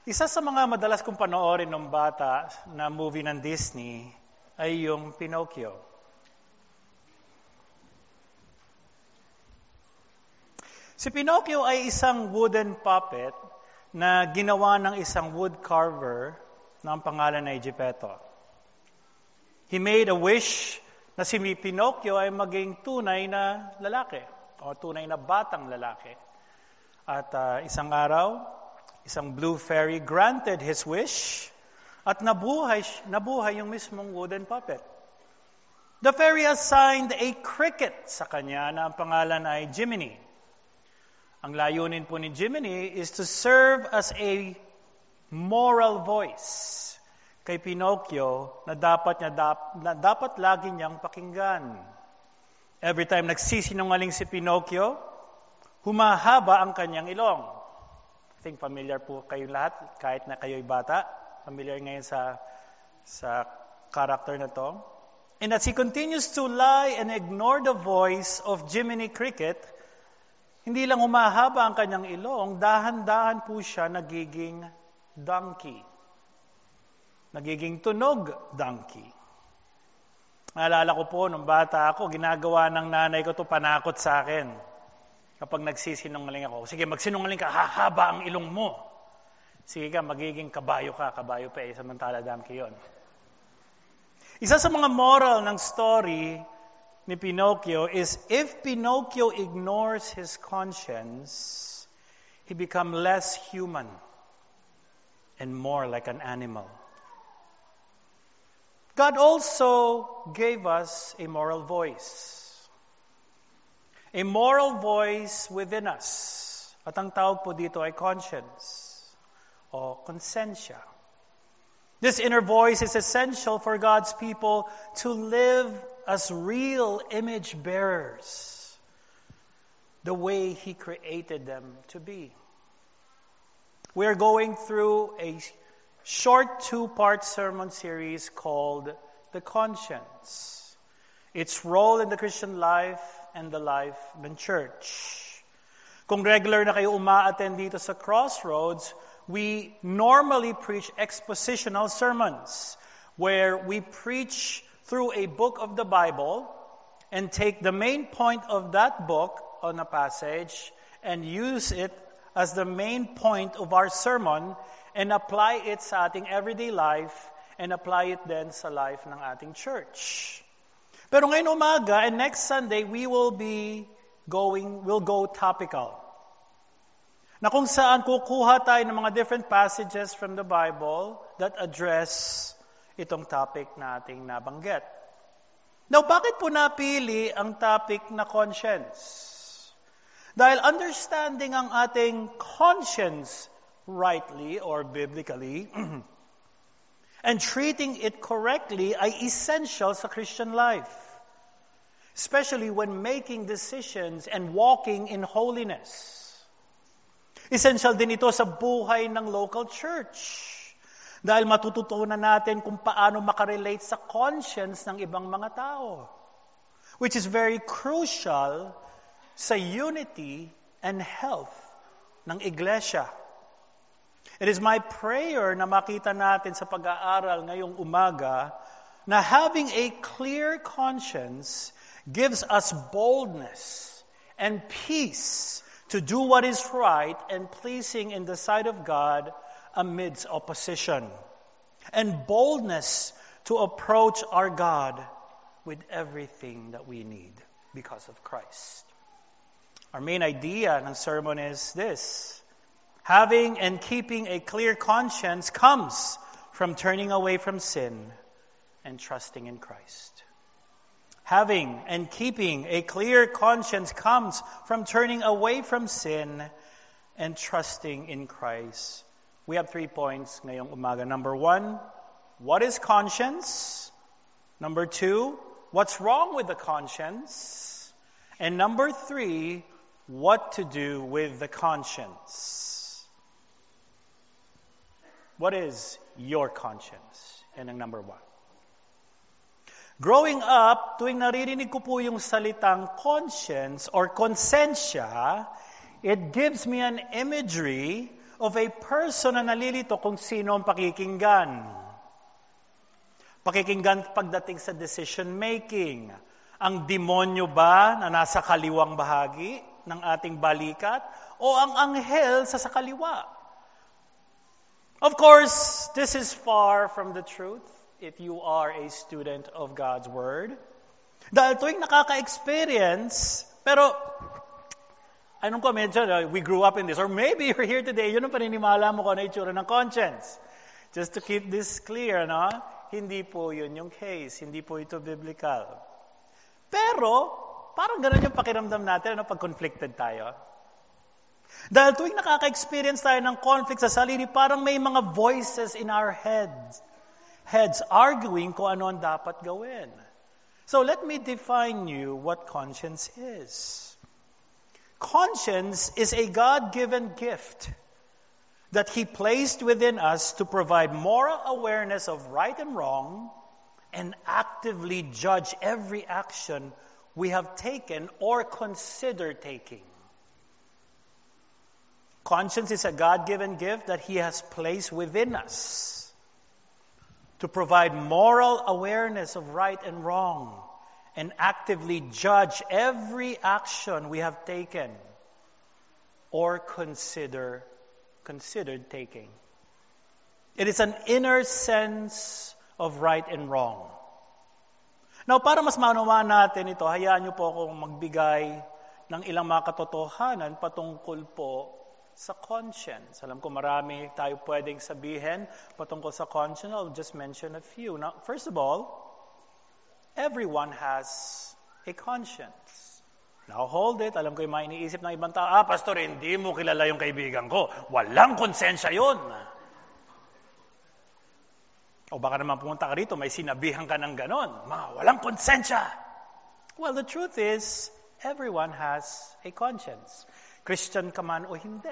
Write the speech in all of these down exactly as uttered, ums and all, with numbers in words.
Isa sa mga madalas kong panoorin ng bata na movie ng Disney ay yung Pinocchio. Si Pinocchio ay isang wooden puppet na ginawa ng isang wood carver na ang pangalan ay Geppetto. He made a wish na si Pinocchio ay maging tunay na lalaki o tunay na batang lalaki. At uh, isang araw, isang blue fairy granted his wish at nabuhay, nabuhay yung mismong wooden puppet. The fairy assigned a cricket sa kanya na ang pangalan ay Jiminy. Ang layunin po ni Jiminy is to serve as a moral voice kay Pinocchio na dapat, niya, na dapat lagi niyang pakinggan. Every time nagsisinungaling si Pinocchio, humahaba ang kanyang ilong. I think familiar po kayong lahat, kahit na kayo'y bata. Familiar ngayon sa, sa character na to. And as he continues to lie and ignore the voice of Jiminy Cricket, hindi lang humahaba ang kanyang ilong, dahan-dahan po siya nagiging donkey. Nagiging tunog donkey. Naalala ko po, nung bata ako, ginagawa ng nanay ko to panakot sa akin. Kapag nagsisinungaling ako, sige, magsinungaling ka, hahaba ang ilong mo. Sige ka, magiging kabayo ka, kabayo pa eh, samantala donkey yun. Isa sa mga moral ng story ni Pinocchio is if Pinocchio ignores his conscience, he becomes less human and more like an animal. God also gave us a moral voice. A moral voice within us. At ang tawag po dito ay conscience o konsensya. This inner voice is essential for God's people to live as real image bearers, the way He created them to be. We are going through a short two-part sermon series called The Conscience. Its role in the Christian life and the life ng church. Kung regular na kayo uma-attend dito sa Crossroads, we normally preach expositional sermons where we preach through a book of the Bible and take the main point of that book on a passage and use it as the main point of our sermon and apply it sa ating everyday life and apply it then sa life ng ating church. Pero ngayon umaga and next Sunday, we will be going, we'll go topical. Na kung saan kukuha tayo ng mga different passages from the Bible that address itong topic na ating nabanggit. Now, bakit po napili ang topic na conscience? Dahil understanding ang ating conscience rightly or biblically and treating it correctly ay essential sa Christian life. Especially when making decisions and walking in holiness. Essential din ito sa buhay ng local church. Dahil matututunan natin kung paano makarelate sa conscience ng ibang mga tao. Which is very crucial sa unity and health ng iglesia. It is my prayer na makita natin sa pag-aaral ngayong umaga na having a clear conscience gives us boldness and peace to do what is right and pleasing in the sight of God amidst opposition, and boldness to approach our God with everything that we need because of Christ. Our main idea ng sermon is this: having and keeping a clear conscience comes from turning away from sin and trusting in Christ. Having and keeping a clear conscience comes from turning away from sin and trusting in Christ. We have three points ngayong umaga. Number one, what is conscience? Number two, what's wrong with the conscience? And number three, what to do with the conscience. What is your conscience? Yan ang number one. Growing up, tuwing naririnig ko po yung salitang conscience or konsensya, it gives me an imagery of a person na nalilito kung sino ang pakikinggan. Pakikinggan pagdating sa decision making. Ang demonyo ba na nasa kaliwang bahagi ng ating balikat o ang anghel sa sa kaliwa? Of course, this is far from the truth if you are a student of God's Word. Dahil tuwing nakaka-experience, pero anong ko, medyo, uh, we grew up in this, or maybe you're here today, yun ang paninimala mo kung ano itsura ng conscience. Just to keep this clear, no? Hindi po yun yung case. Hindi po ito biblical. Pero, parang ganun yung pakiramdam natin, ano, pag conflicted tayo. Dahil tuwing nakaka-experience tayo ng conflict sa sarili, parang may mga voices in our heads. Heads arguing kung ano ang dapat gawin. So let me define you what conscience is. Conscience is a God-given gift that He placed within us to provide moral awareness of right and wrong and actively judge every action we have taken or consider taking. Conscience is a God-given gift that He has placed within us to provide moral awareness of right and wrong and actively judge every action we have taken or consider considered taking. It is an inner sense of right and wrong. Now, para mas maunawaan natin ito, hayaan niyo po akong magbigay ng ilang mga katotohanan patungkol po sa conscience. Alam ko marami tayo pwedeng sabihin patungkol sa conscience. I'll just mention a few. Now, first of all, everyone has a conscience. Now hold it. Alam ko yung mga iniisip ng ibang tao, ah, pastor, hindi mo kilala yung kaibigan ko. Walang konsensya yun. O baka naman pumunta ka rito, may sinabihan ka ng ganon. Mga walang konsensya. Well, the truth is, everyone has a conscience. Christian ka man o hindi.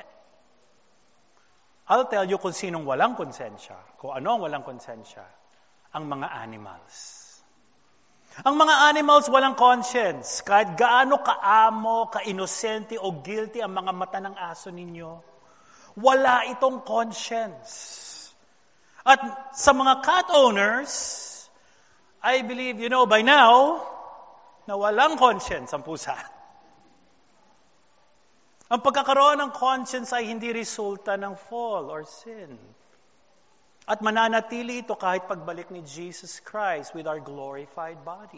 I'll tell you kung sinong walang konsensya, kung ano ang walang konsensya, ang mga animals. Ang mga animals walang conscience. Kahit gaano kaamo, ka-inosente o guilty ang mga mata ng aso ninyo, wala itong conscience. At sa mga cat owners, I believe you know by now na walang conscience ang pusa. Ang pagkakaroon ng conscience ay hindi resulta ng fall or sin. At mananatili ito kahit pagbalik ni Jesus Christ with our glorified body.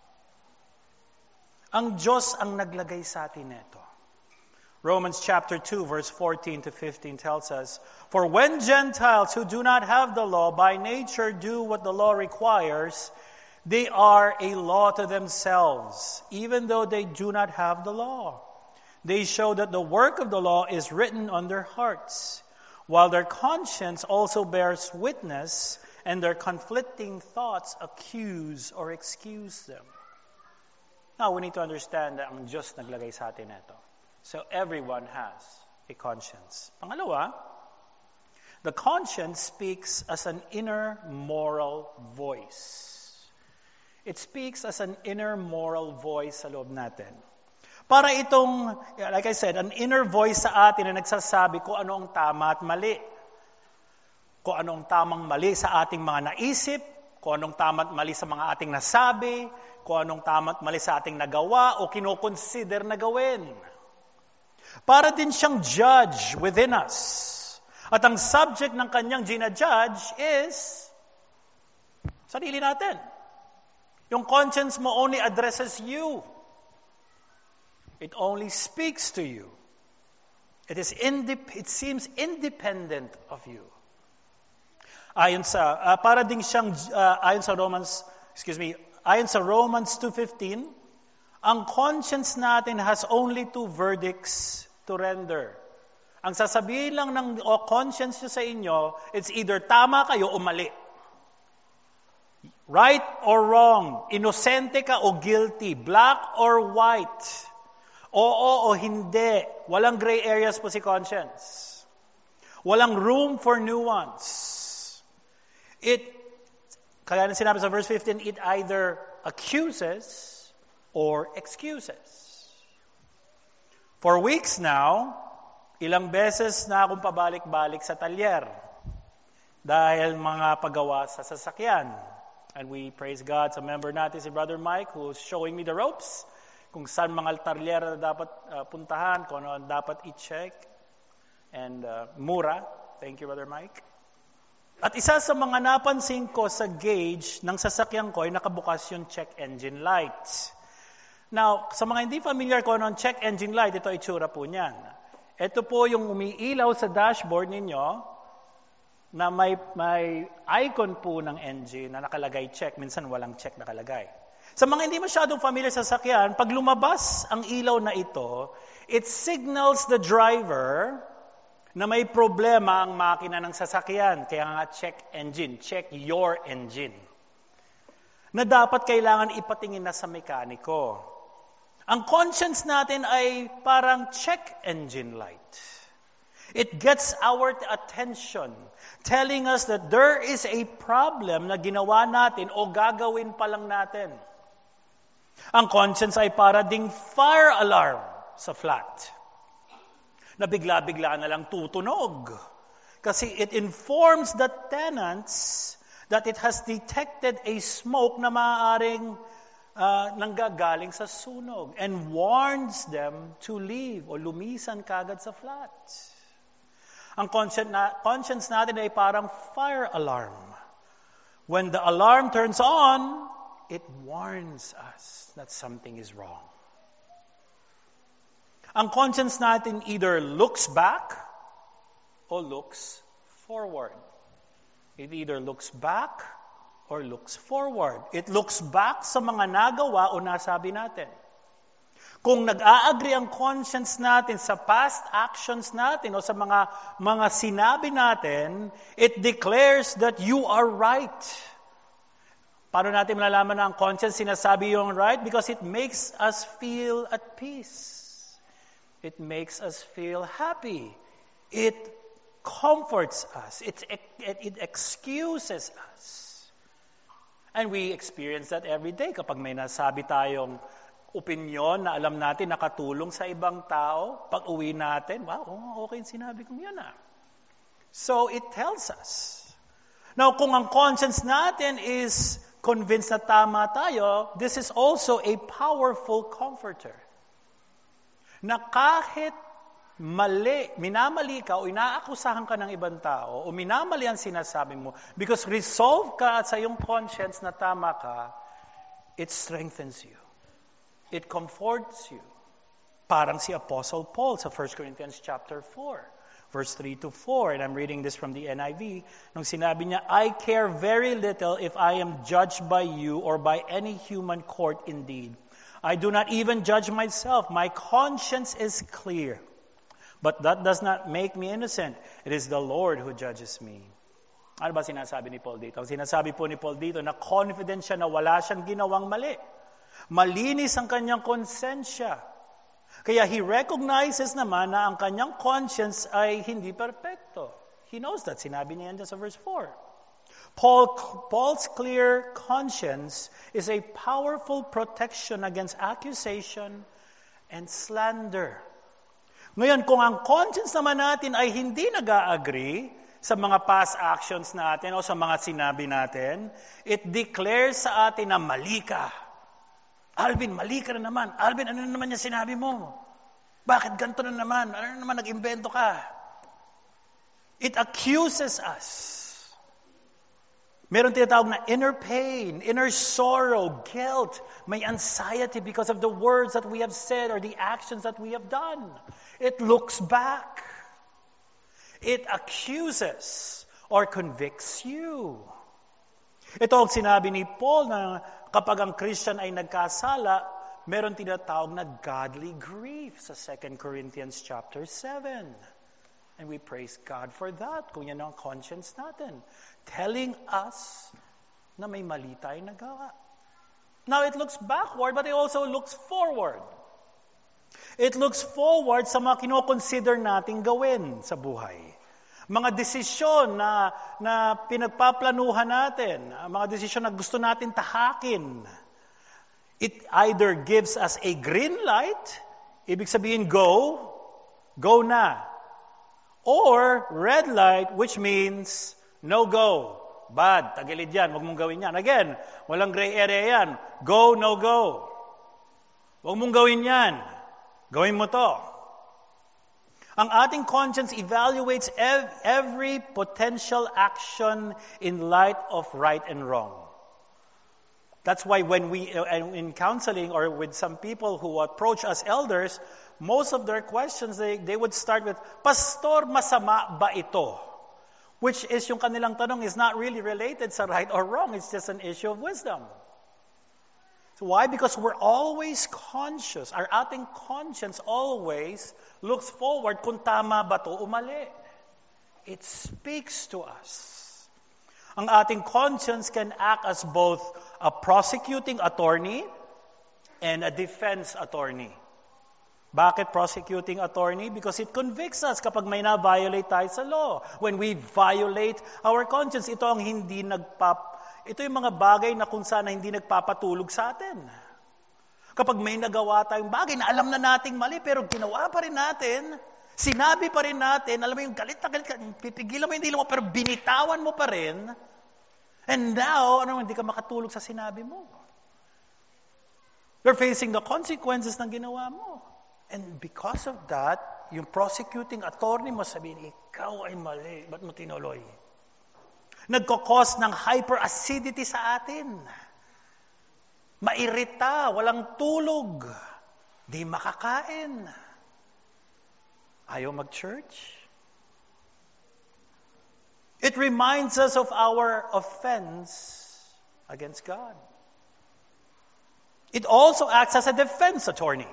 Ang Diyos ang naglagay sa atin nito. Romans chapter two verse fourteen to fifteen tells us, "For when Gentiles who do not have the law by nature do what the law requires, they are a law to themselves, even though they do not have the law. They show that the work of the law is written on their hearts, while their conscience also bears witness, and their conflicting thoughts accuse or excuse them." Now, we need to understand that ang Diyos naglagay sa atin ito. So, everyone has a conscience. Pangalawa, the conscience speaks as an inner moral voice. It speaks as an inner moral voice sa loob natin. Para itong, like I said, an inner voice sa atin na nagsasabi kung ano ang tama at mali. Kung ano ang tamang mali sa ating mga naisip, kung anong tama at mali sa mga ating nasabi, kung anong tama at mali sa ating nagawa o kinoconsider na gawin. Para din siyang judge within us. At ang subject ng kanyang ginajudge is sarili natin. Yung conscience mo only addresses you. It only speaks to you. It is indep- it seems independent of you. Ayon sa uh, para ding siyang uh, ayon sa Romans, excuse me, ayon sa Romans two fifteen, ang conscience natin has only two verdicts to render. Ang sasabihin lang ng o conscience nyo sa inyo, it's either tama kayo o mali. Right or wrong, inosente ka o guilty, black or white. Oo o hindi. Walang gray areas po si conscience. Walang room for nuance. It, kaya na sinabi sa verse fifteen, it either accuses or excuses. For weeks now, Ilang beses na akong pabalik-balik sa talyer dahil mga paggawa sa sasakyan. And we praise God sa member natin si Brother Mike who's showing me the ropes kung saan mga talyer na dapat uh, puntahan, kung ano dapat i-check. And uh, mura. Thank you, Brother Mike. At isa sa mga napansin ko sa gauge ng sasakyan ko ay nakabukas yung check engine light. Now, sa mga hindi familiar ko ng check engine light, ito itsura po niyan. Ito po yung umiilaw sa dashboard ninyo na may, may icon po ng engine na nakalagay check. Minsan walang check nakalagay. Sa mga hindi masyadong familiar sa sasakyan, pag lumabas ang ilaw na ito, it signals the driver na may problema ang makina ng sasakyan. Kaya nga check engine, check your engine. Na dapat kailangan ipatingin na sa mekaniko. Ang conscience natin ay parang check engine light. It gets our attention, telling us that there is a problem na ginawa natin o gagawin pa lang natin. Ang conscience ay para ding fire alarm sa flat. Na bigla-bigla na lang tutunog. Kasi it informs the tenants that it has detected a smoke na maaaring uh, nanggagaling sa sunog and warns them to leave o lumisan kagad sa flat. Ang conscience, na, conscience natin ay parang fire alarm. When the alarm turns on, it warns us that something is wrong. Ang conscience natin either looks back or looks forward. It either looks back or looks forward. It looks back sa mga nagawa o nasabi natin. Kung nag-a-agree ang conscience natin sa past actions natin o sa mga mga sinabi natin, it declares that you are right. Paano natin malalaman na ang conscience sinasabi yung right? Because it makes us feel at peace. It makes us feel happy. It comforts us. It, it, it excuses us. And we experience that every day kapag may nasabi tayong opinion na alam natin nakatulong sa ibang tao, pag uwi natin, wow, okay sinabi kong yun ah. So it tells us. Now, kung ang conscience natin is convinced na tama tayo, this is also a powerful comforter. Na kahit mali, minamali ka o inaakusahan ka ng ibang tao o minamali ang sinasabi mo, because resolve ka sa iyong conscience na tama ka, it strengthens you. It comforts you. Parang si Apostle Paul sa First Corinthians chapter four, verse three to four, and I'm reading this from the N I V, nung sinabi niya, I care very little if I am judged by you or by any human court indeed. I do not even judge myself. My conscience is clear. But that does not make me innocent. It is the Lord who judges me. Ano ba sinasabi ni Paul dito? Ang sinasabi po ni Paul dito na confident siya na wala siyang ginawang mali. Malinis ang kanyang konsensya. Kaya he recognizes naman na ang kanyang conscience ay hindi perfecto. He knows that. Sinabi niya yan sa verse four. Paul, Paul's clear conscience is a powerful protection against accusation and slander. Ngayon, kung ang conscience naman natin ay hindi nag-a-agree sa mga past actions natin o sa mga sinabi natin, it declares sa atin na mali ka. Alvin, mali ka na naman. Alvin, ano na naman yung sinabi mo? Bakit ganito na naman? Ano na naman nag-imbento ka? It accuses us. Meron tinatawag na inner pain, inner sorrow, guilt, may anxiety because of the words that we have said or the actions that we have done. It looks back. It accuses or convicts you. Ito ang sinabi ni Paul na kapag ang Christian ay nagkasala, meron tinatawag na godly grief sa Second Corinthians chapter seven. And we praise God for that, kung yan ang conscience natin. Telling us na may mali tayong nagawa. Now, it looks backward, but it also looks forward. It looks forward sa mga kinoconsider nating gawin sa buhay. Mga desisyon na, na pinagpaplanuhan natin, mga desisyon na gusto natin tahakin. It either gives us a green light, ibig sabihin go, go na. Or red light, which means no go. Bad, tagilid yan, huwag mong gawin yan. Again, walang gray area yan. Go, no go. Huwag mong gawin yan. Gawin mo to. Ang ating conscience evaluates ev- every potential action in light of right and wrong. That's why when we, uh, in counseling or with some people who approach us elders, most of their questions, they, they would start with, Pastor, masama ba ito? Which is yung kanilang tanong is not really related sa right or wrong. It's just an issue of wisdom. So why? Because we're always conscious. Our ating conscience always looks forward kung tama ba to o mali. It speaks to us. Ang ating conscience can act as both a prosecuting attorney and a defense attorney. Bakit prosecuting attorney? Because it convicts us kapag may na-violate tayo sa law. When we violate our conscience, ito ang hindi nagpap... Ito yung mga bagay na kung sana hindi nagpapatulog sa atin. Kapag may nagawa tayong bagay na alam na nating mali, pero ginawa pa rin natin, sinabi pa rin natin, alam mo yung galit na galit, pipigilan mo yung dilo mo, pero binitawan mo pa rin, and now, ano, hindi ka makatulog sa sinabi mo. You're facing the consequences ng ginawa mo. And because of that, yung prosecuting attorney mo sabihin, ikaw ay mali, ba't mo tinuloy? Nagkakos ng hyperacidity sa atin. Mairita, walang tulog, di makakain. Ayaw mag-church. It reminds us of our offense against God. It also acts as a defense attorney.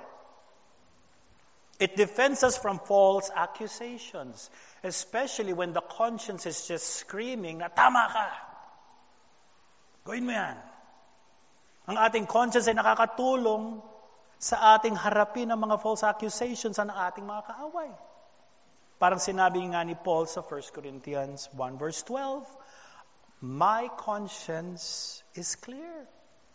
It defends us from false accusations, especially when the conscience is just screaming na tama ka. Gawin mo yan. Ang ating conscience ay nakakatulong sa ating harapin ang mga false accusations ng ating mga kaaway. Parang sinabi nga ni Paul sa First Corinthians one verse twelve, my conscience is clear.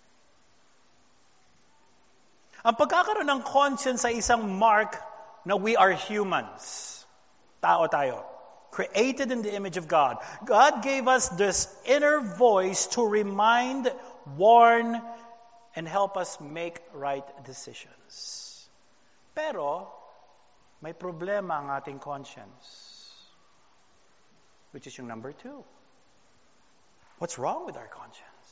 Ang pagkakaroon ng conscience ay isang mark na we are humans. Tao tayo. Created in the image of God. God gave us this inner voice to remind, warn, and help us make right decisions. Pero, may problema ang ating conscience. Which is yung number two. What's wrong with our conscience?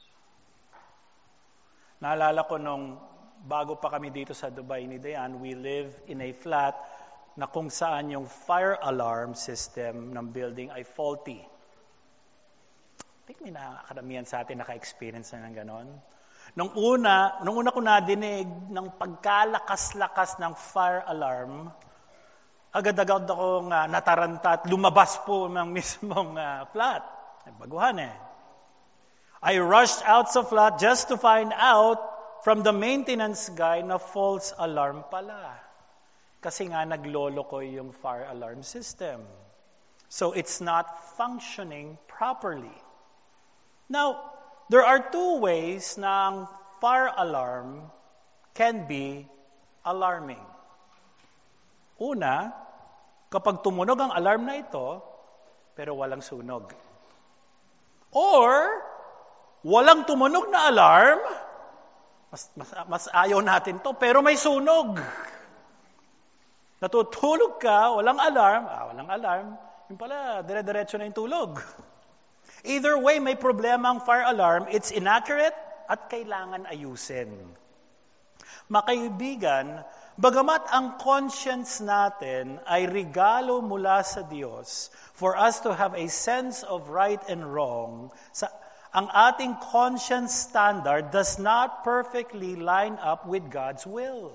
Naalala ko nung bago pa kami dito sa Dubai ni Dayan, we live in a flat na kung saan yung fire alarm system ng building ay faulty. I think may nakakaramihan sa atin naka-experience na ng ganon. Nung una, nung una ko nadinig ng pagkalakas-lakas ng fire alarm, agad-agad akong uh, nataranta at lumabas po ng mismong uh, flat. Baguhan eh. I rushed out sa flat just to find out from the maintenance guy na false alarm pala. Kasi nga nagloloko yung fire alarm system. So it's not functioning properly. Now, there are two ways na ang fire alarm can be alarming. Una, kapag tumunog ang alarm na ito, pero walang sunog. Or, walang tumunog na alarm, Mas, mas, mas ayaw natin to, pero may sunog. Natutulog ka, walang alarm, ah, walang alarm, yung pala, dire-diretso na yung tulog. Either way, may problema ang fire alarm, it's inaccurate at kailangan ayusin. Makaibigan, bagamat ang conscience natin ay regalo mula sa Diyos for us to have a sense of right and wrong, sa ang ating conscience standard does not perfectly line up with God's will.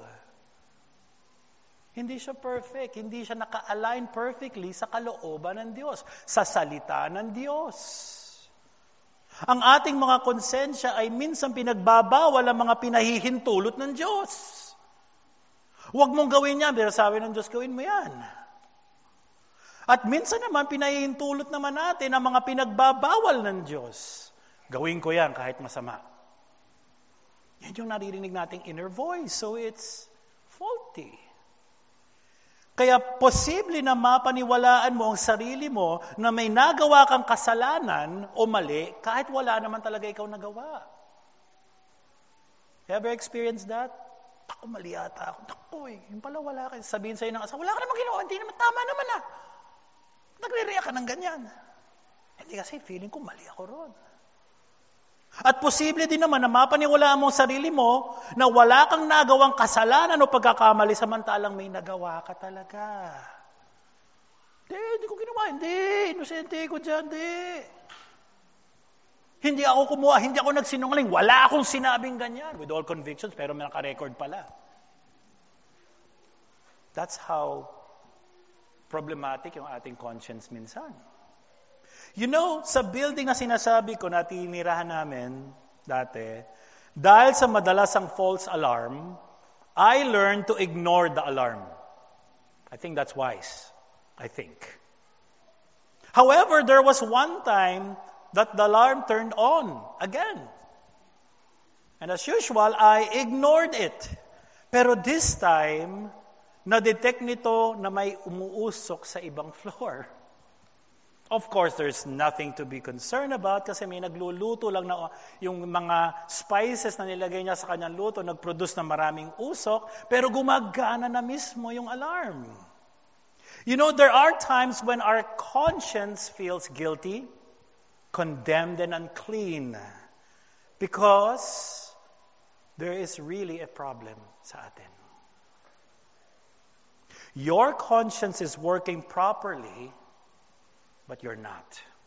Hindi siya perfect. Hindi siya naka-align perfectly sa kalooban ng Diyos, sa salita ng Diyos. Ang ating mga konsensya ay minsan pinagbabawal ang mga pinahihintulot ng Diyos. Huwag mong gawin yan, pero sabi ng Diyos, gawin mo yan. At minsan naman, pinahihintulot naman natin ang mga pinagbabawal ng Diyos. Gawin ko yan kahit masama. Yan yung naririnig nating inner voice. So it's faulty. Kaya posible na mapaniwalaan mo ang sarili mo na may nagawa kang kasalanan o mali kahit wala naman talaga ikaw nagawa. Ever experienced that? Ako, mali ata ako. Naku, eh, yung pala wala ka. Sabihin sa'yo ng asawa, wala ka naman ginawa, hindi naman tama naman ah. Nagre-react ka ng ganyan. Hindi kasi feeling ko mali ako ron. At posible din naman na mapaniwalaan mo ang sarili mo na wala kang nagawang kasalanan o pagkakamali samantalang may nagawa ka talaga. Hindi, hindi ko ginawa. Hindi, inosente ko dyan. Hindi. Hindi ako kumuha, hindi ako nagsinungaling. Wala akong sinabing ganyan. With all convictions, pero may naka-record pala. That's how problematic yung ating conscience minsan. You know, sa building na sinasabi ko na tinirahan namin dati, dahil sa madalasang false alarm, I learned to ignore the alarm. I think that's wise. I think. However, there was one time that the alarm turned on again. And as usual, I ignored it. Pero this time, na-detect nito na may umuusok sa ibang floor. Of course, there's nothing to be concerned about kasi may nagluluto lang na yung mga spices na nilagay niya sa kanyang luto, nag-produce na maraming usok, pero gumagana na mismo yung alarm. You know, there are times when our conscience feels guilty, condemned, and unclean because there is really a problem sa atin. Your conscience is working properly, but you're not.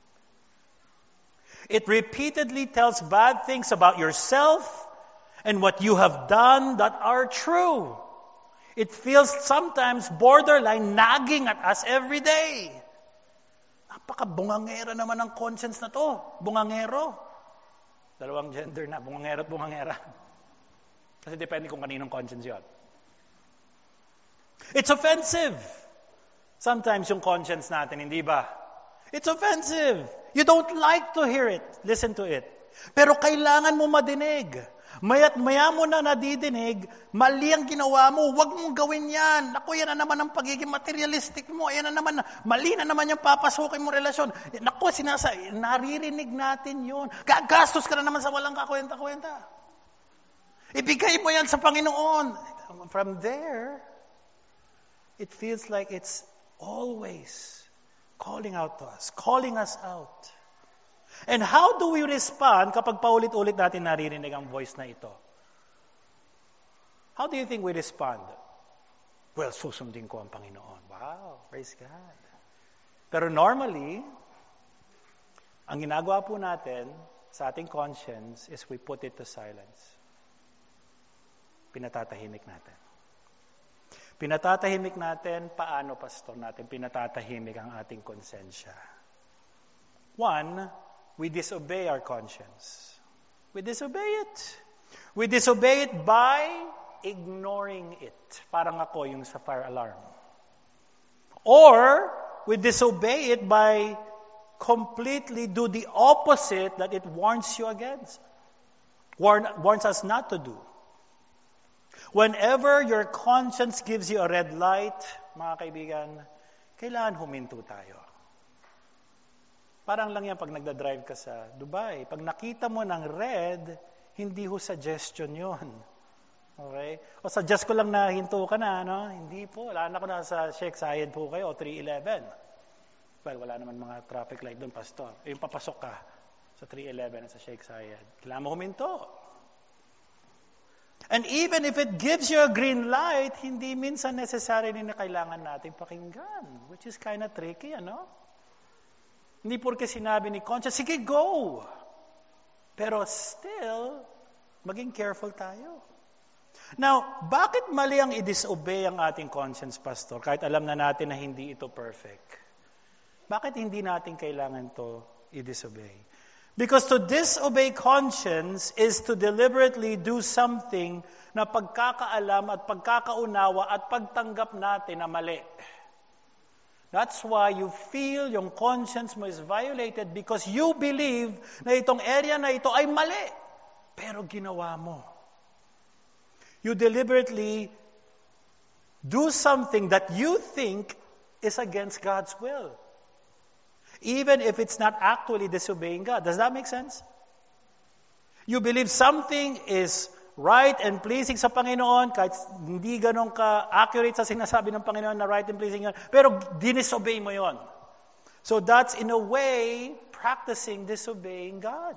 It repeatedly tells bad things about yourself and what you have done that are true. It feels sometimes borderline nagging at us every day. Napaka-bungangera naman ang conscience na to. Bungangero. Dalawang gender na, bungangero at bungangera. Kasi depende kung kaninong conscience yun. It's offensive. Sometimes yung conscience natin, hindi ba? It's offensive. You don't like to hear it. Listen to it. Pero kailangan mo madinig. Maya't maya mo na nadidinig, mali ang ginawa mo, huwag mong gawin yan. Naku, yan na naman ang pagiging materialistic mo. Yan na naman, mali na naman yung papasukin mo relasyon. Naku, sinasa, naririnig natin yun. Gagastos ka na naman sa walang kakwenta-kwenta. Ibigay mo yan sa Panginoon. From there, it feels like it's always calling out to us, calling us out. And how do we respond kapag paulit-ulit natin naririnig ang voice na ito? How do you think we respond? Well, susundin ko ang Panginoon. Wow, praise God. Pero normally, ang ginagawa po natin sa ating conscience is we put it to silence. Pinatatahimik natin. Pinatatahimik natin, paano, pastor, natin pinatatahimik ang ating konsensya? One, we disobey our conscience. We disobey it. We disobey it by ignoring it. Parang ako yung sa fire alarm. Or, we disobey it by completely do the opposite that it warns you against. Warn, warns us not to do. Whenever your conscience gives you a red light, mga kaibigan, kailangan huminto tayo. Parang lang yan pag nagda-drive ka sa Dubai. Pag nakita mo ng red, hindi ho suggestion yun. Okay? O suggest ko lang na hinto ka na, no? Hindi po. Wala na ko na sa Sheikh Zayed po kayo, three eleven. Well, wala naman mga traffic light doon, pastor. Yung papasok ka sa three eleven at sa Sheikh Zayed. Kailangan mo huminto. And even if it gives you a green light, hindi minsan necessary na kailangan natin pakinggan, which is kind of tricky, ano? Hindi porke sinabi ni conscience, sige, go! Pero still, maging careful tayo. Now, bakit mali ang i-disobey ang ating conscience, pastor, kahit alam na natin na hindi ito perfect? Bakit hindi natin kailangan to i-disobey? Because to disobey conscience is to deliberately do something na pagkakaalam at pagkakaunawa at pagtanggap natin na mali. That's why you feel yung conscience mo is violated because you believe na itong area na ito ay mali. Pero ginawa mo. You deliberately do something that you think is against God's will, even if it's not actually disobeying God. Does that make sense? You believe something is right and pleasing sa Panginoon, kahit hindi ganun ka-accurate sa sinasabi ng Panginoon na right and pleasing yun, pero dinisobey mo yon. So that's in a way practicing disobeying God.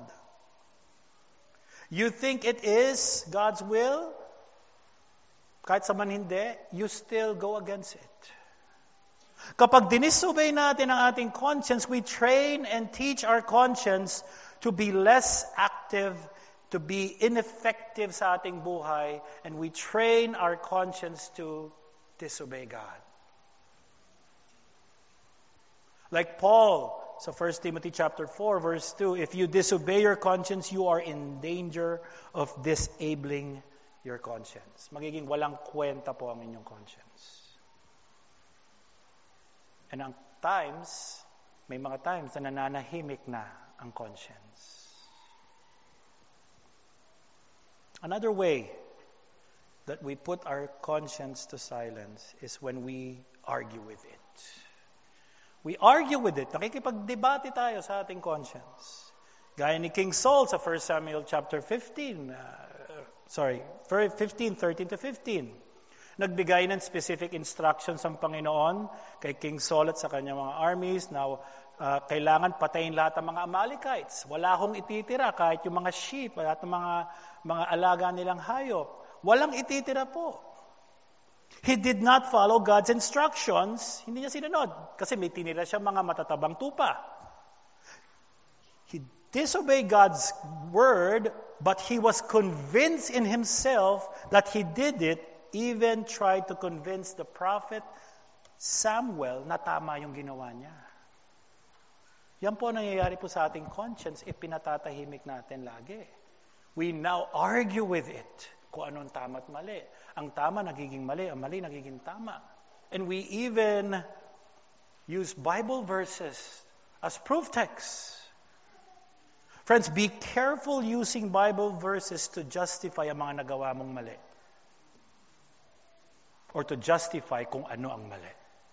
You think it is God's will, kahit sa man hindi, you still go against it. Kapag dinisobey natin ang ating conscience, we train and teach our conscience to be less active, to be ineffective sa ating buhay, and we train our conscience to disobey God. Like Paul, so First Timothy chapter four, verse two, if you disobey your conscience, you are in danger of disabling your conscience. Magiging walang kwenta po ang inyong conscience. And ang times, may mga times na nananahimik na ang conscience. Another way that we put our conscience to silence is when we argue with it. We argue with it. Nakikipagdebate tayo sa ating conscience. Gaya ni King Saul sa First Samuel chapter fifteen. Uh, sorry, fifteen, thirteen to fifteen. Nagbigay ng specific instructions ang Panginoon kay King Saul at sa kanyang mga armies na uh, kailangan patayin lahat ng mga Amalekites. Wala akong ititira kahit yung mga sheep, lahat ng mga, mga alaga nilang hayop. Walang ititira po. He did not follow God's instructions. Hindi niya sinunod kasi may tinira siya mga matatabang tupa. He disobeyed God's word, but he was convinced in himself that he did it, even tried to convince the prophet Samuel na tama yung ginawa niya. Yan po nangyayari po sa ating conscience, ipinatatahimik natin lagi. We now argue with it kung anong tama at mali. Ang tama nagiging mali, ang mali nagiging tama. And we even use Bible verses as proof texts. Friends, be careful using Bible verses to justify ang mga nagawa mong mali. Or to justify kung ano ang mali.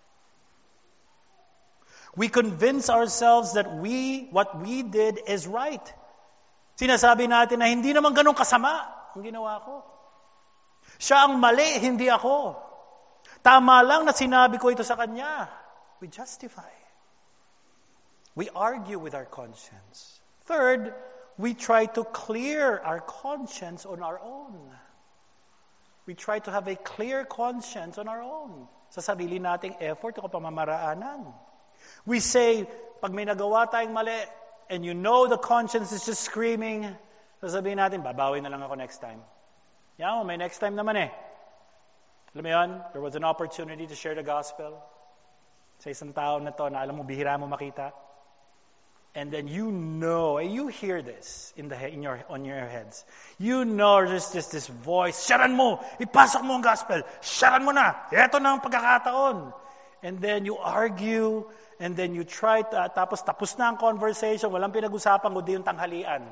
We convince ourselves that we, what we did is right. Sinasabi natin na hindi naman ganun kasama ang ginawa ko. Siya ang mali, hindi ako. Tama lang na sinabi ko ito sa kanya. We justify. We argue with our conscience. Third, we try to clear our conscience on our own. We try to have a clear conscience on our own. Sa sarili nating effort o pamamaraanan. We say, pag may nagawa tayong mali, and you know the conscience is just screaming, sasabihin natin, babawi na lang ako next time. Yeah, may next time naman eh. Alam mo yun, there was an opportunity to share the gospel sa isang tao na to na alam mo, bihira mo makita. And then you know, and you hear this in the in your on your heads. You know there's just this voice, sharan mo, ipasok mo ang gospel, sharan mo na, ito na ang pagkakataon. And then you argue, and then you try, to, tapos tapos na ang conversation, walang pinag-usapan kundi yung tanghalian.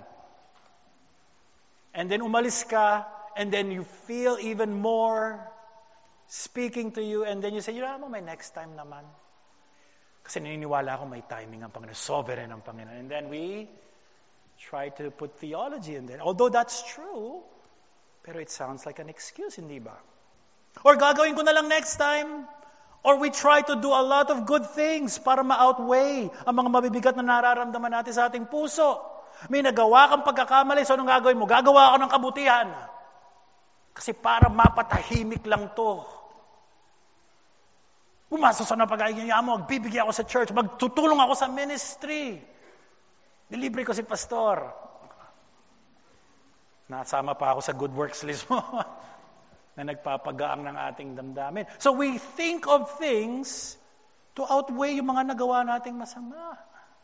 And then umalis ka, and then you feel even more speaking to you, and then you say, you know, may next time naman. Kasi naniniwala ako may timing ang Panginoon, sovereign ang Panginoon. And then we try to put theology in there. Although that's true, pero it sounds like an excuse, hindi ba? Or gagawin ko na lang next time. Or we try to do a lot of good things para ma-outweigh ang mga mabibigat na nararamdaman natin sa ating puso. May nagawa kang pagkakamali, so anong gagawin mo? Gagawa ako ng kabutihan. Kasi para mapatahimik lang to. Pumasok sa napag-aigyan mo, magbibigay ako sa church, magtutulong ako sa ministry. Nilibre ko si pastor. Nasama pa ako sa good works list mo na nagpapagaang ng ating damdamin. So we think of things to outweigh yung mga nagawa nating masama.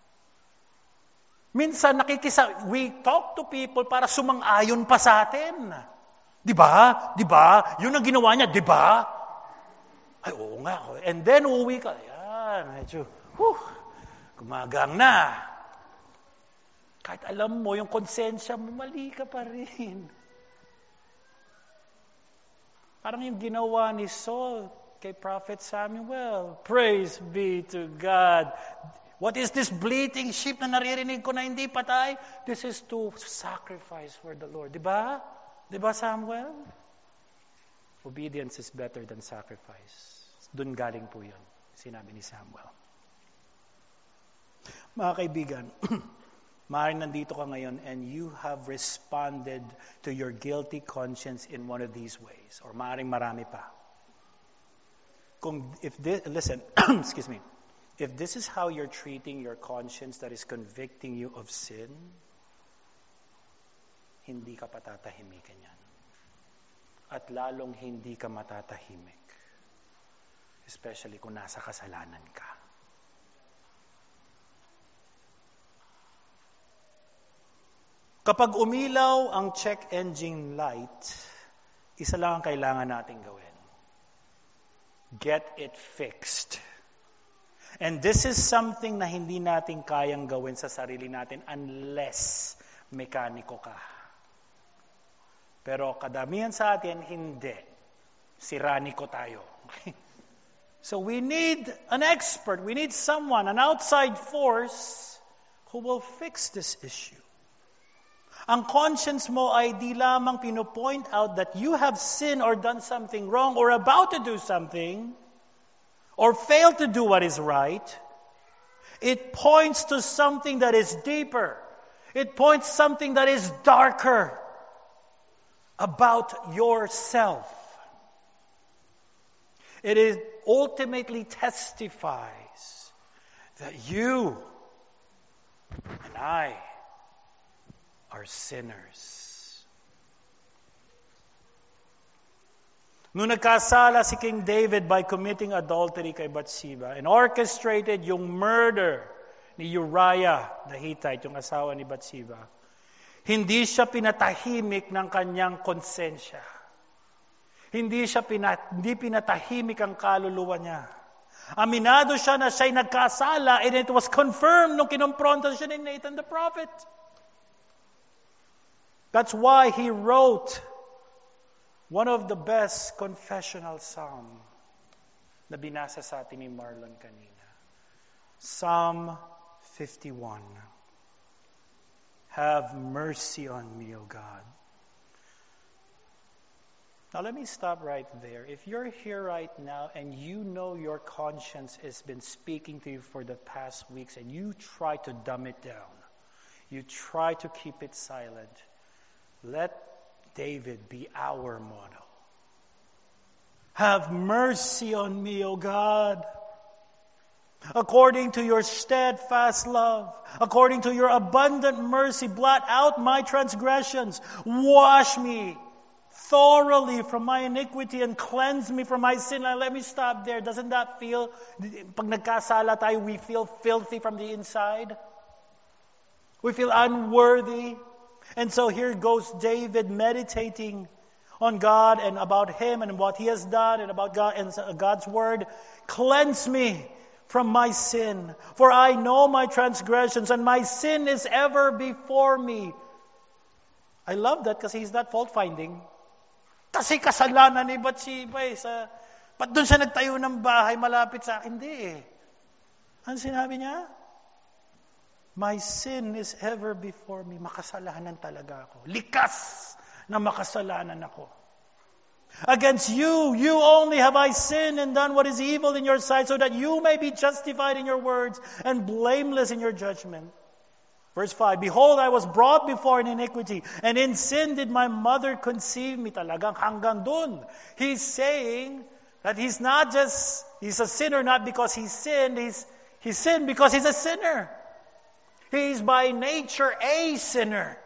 Minsan nakikisa, we talk to people para sumang-ayon pa sa atin. Di ba? Di ba? Yun ang ginawa niya, di ba? Ay, oo nga. And then, uuwi ka. Yan, medyo, whew, gumagang na. Kahit alam mo, yung konsensya mo, mali ka pa rin. Parang yung ginawa ni Saul, kay Prophet Samuel. Praise be to God. What is this bleating sheep na naririnig ko na hindi patay? This is to sacrifice for the Lord. Diba? Diba, Samuel? Obedience is better than sacrifice. Doon galing po yun, sinabi ni Samuel. Mga kaibigan, maaaring nandito ka ngayon and you have responded to your guilty conscience in one of these ways. Or maaaring marami pa. Kung, if this, listen, excuse me. If this is how you're treating your conscience that is convicting you of sin, hindi ka patatahimikin yan. At lalong hindi ka matatahimik. Especially kung nasa kasalanan ka. Kapag umilaw ang check engine light, isa lang ang kailangan nating gawin. Get it fixed. And this is something na hindi natin kayang gawin sa sarili natin unless mekaniko ka. Pero kadamihan sa atin, hindi. Siraniko tayo. So we need an expert. We need someone, an outside force who will fix this issue. Ang conscience mo ay di lamang pinopoint out that you have sinned or done something wrong or about to do something or failed to do what is right. It points to something that is deeper. It points something that is darker about yourself. It is ultimately testifies that you and I are sinners. Nung nagkasala si King David by committing adultery kay Bathsheba and orchestrated yung murder ni Uriah the Hittite, yung asawa ni Bathsheba, hindi siya pinatahimik ng kanyang konsensya. Hindi siya pinat, hindi pinatahimik ang kaluluwa niya. Aminado siya na siya'y nagkasala and it was confirmed nung kinompronta siya ni Nathan the prophet. That's why he wrote one of the best confessional psalm na binasa sa atin ni Marlon kanina. Psalm fifty-one. Have mercy on me, O God. Now let me stop right there. If you're here right now and you know your conscience has been speaking to you for the past weeks and you try to dumb it down, you try to keep it silent, let David be our model. Have mercy on me, O God. According to your steadfast love, according to your abundant mercy, blot out my transgressions. Wash me thoroughly from my iniquity and cleanse me from my sin. Now, let me stop there. Doesn't that feel, pag nagkasala tayo, we feel filthy from the inside? We feel unworthy. And so here goes David meditating on God and about Him and what He has done and about God and God's Word. Cleanse me from my sin, for I know my transgressions and my sin is ever before me. I love that kasi he's not fault-finding. Kasi kasalanan ni Bathsheba eh. Sa, ba't doon siya nagtayo ng bahay malapit sa akin? Hindi eh. Ano sinabi niya? My sin is ever before me. Makasalanan talaga ako. Likas na makasalanan ako. Against you, you only have I sinned and done what is evil in your sight, so that you may be justified in your words and blameless in your judgment. Verse five, behold, I was brought before in iniquity, and in sin did my mother conceive me. Talagang hanggang dun. He's saying that he's not just, he's a sinner not because he sinned, he's, he sinned because he's a sinner. He is by nature a sinner.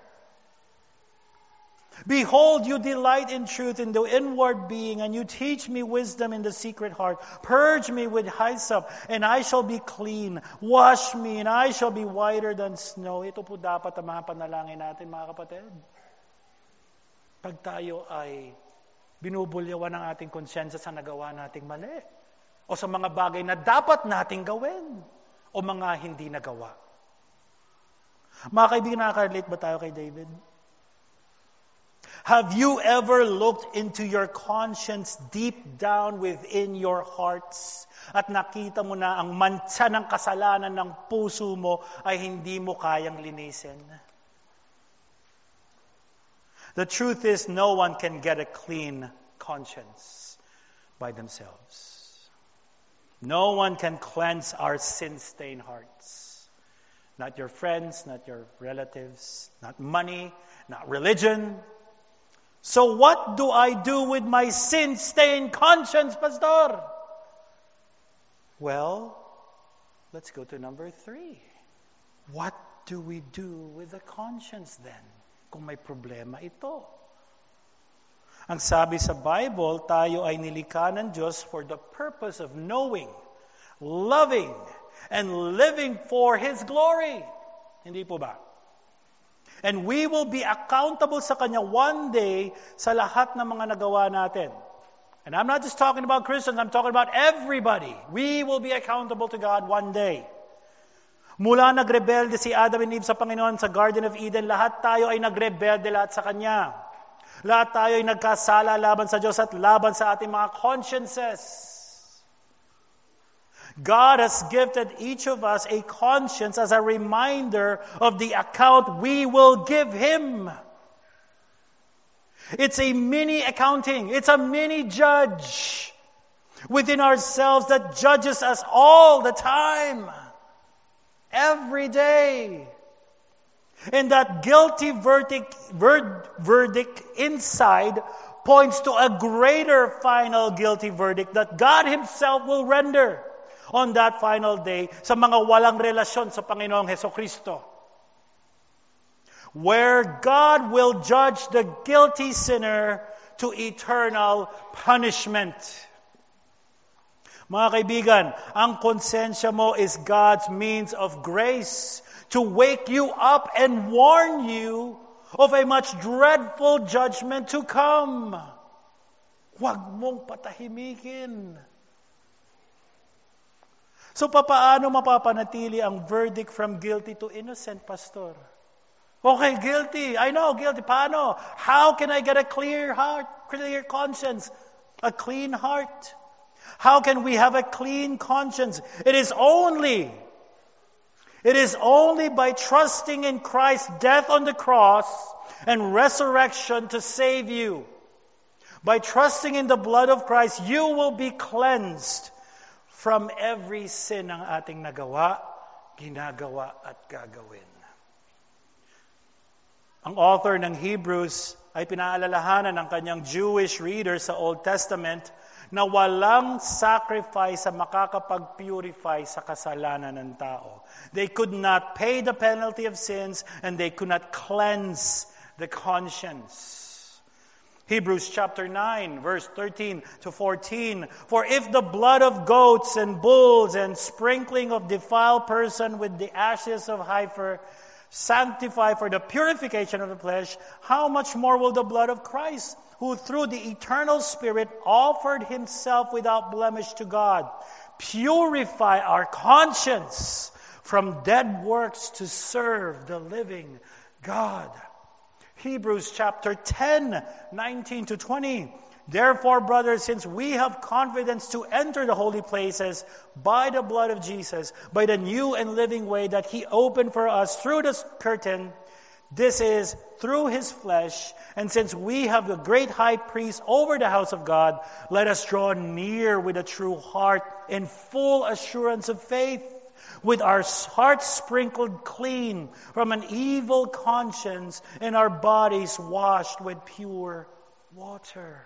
Behold, you delight in truth in the inward being, and you teach me wisdom in the secret heart. Purge me with hyssop, and I shall be clean. Wash me, and I shall be whiter than snow. Ito po dapat ang mga panalangin natin, mga kapatid. Pag tayo ay binubulyawan ng ating konsyensya sa nagawa nating mali, o sa mga bagay na dapat nating gawin, o mga hindi nagawa. Mga kaibigan, nakaka-relate ba tayo kay David? Have you ever looked into your conscience deep down within your hearts at nakita mo na ang mancha ng kasalanan ng puso mo ay hindi mo kayang linisin? The truth is, no one can get a clean conscience by themselves. No one can cleanse our sin-stained hearts. Not your friends, not your relatives, not money, not religion. So what do I do with my sin-stained conscience, Pastor? Well, let's go to number three. What do we do with the conscience then, kung may problema ito? Ang sabi sa Bible, tayo ay nilikha ng Diyos for the purpose of knowing, loving, and living for His glory. Hindi po ba? And we will be accountable sa Kanya one day sa lahat ng mga nagawa natin. And I'm not just talking about Christians, I'm talking about everybody. We will be accountable to God one day. Mula nagrebelde si Adam and Eve sa Panginoon sa Garden of Eden, lahat tayo ay nagrebelde lahat sa Kanya. Lahat tayo ay nagkasala laban sa Diyos at laban sa ating mga consciences. God has gifted each of us a conscience as a reminder of the account we will give Him. It's a mini accounting. It's a mini judge within ourselves that judges us all the time, every day. And that guilty verdict, ver, verdict inside points to a greater final guilty verdict that God Himself will render on that final day sa mga walang relasyon sa Panginoong Hesukristo, where God will judge the guilty sinner to eternal punishment. Mga kaibigan, ang konsensya mo is God's means of grace to wake you up and warn you of a much dreadful judgment to come. Huwag mong patahimikin. So, papaano mapapanatili ang verdict from guilty to innocent, Pastor? Okay, guilty. I know, guilty. Paano? How can I get a clear heart, clear conscience, a clean heart? How can we have a clean conscience? It is only, it is only by trusting in Christ's death on the cross and resurrection to save you. By trusting in the blood of Christ, you will be cleansed from every sin ang ating nagawa, ginagawa at gagawin. Ang author ng Hebrews ay pinaalalahanan ng kanyang Jewish readers sa Old Testament na walang sacrifice sa makakapag-purify sa kasalanan ng tao. They could not pay the penalty of sins and they could not cleanse the conscience. Hebrews chapter nine, verse thirteen to fourteen. For if the blood of goats and bulls and sprinkling of defiled person with the ashes of heifer sanctify for the purification of the flesh, how much more will the blood of Christ, who through the eternal Spirit offered Himself without blemish to God, purify our conscience from dead works to serve the living God. Hebrews chapter ten, nineteen to twenty. Therefore, brothers, since we have confidence to enter the holy places by the blood of Jesus, by the new and living way that He opened for us through the curtain, this is through His flesh, and since we have a great high priest over the house of God, let us draw near with a true heart in full assurance of faith, with our hearts sprinkled clean from an evil conscience and our bodies washed with pure water.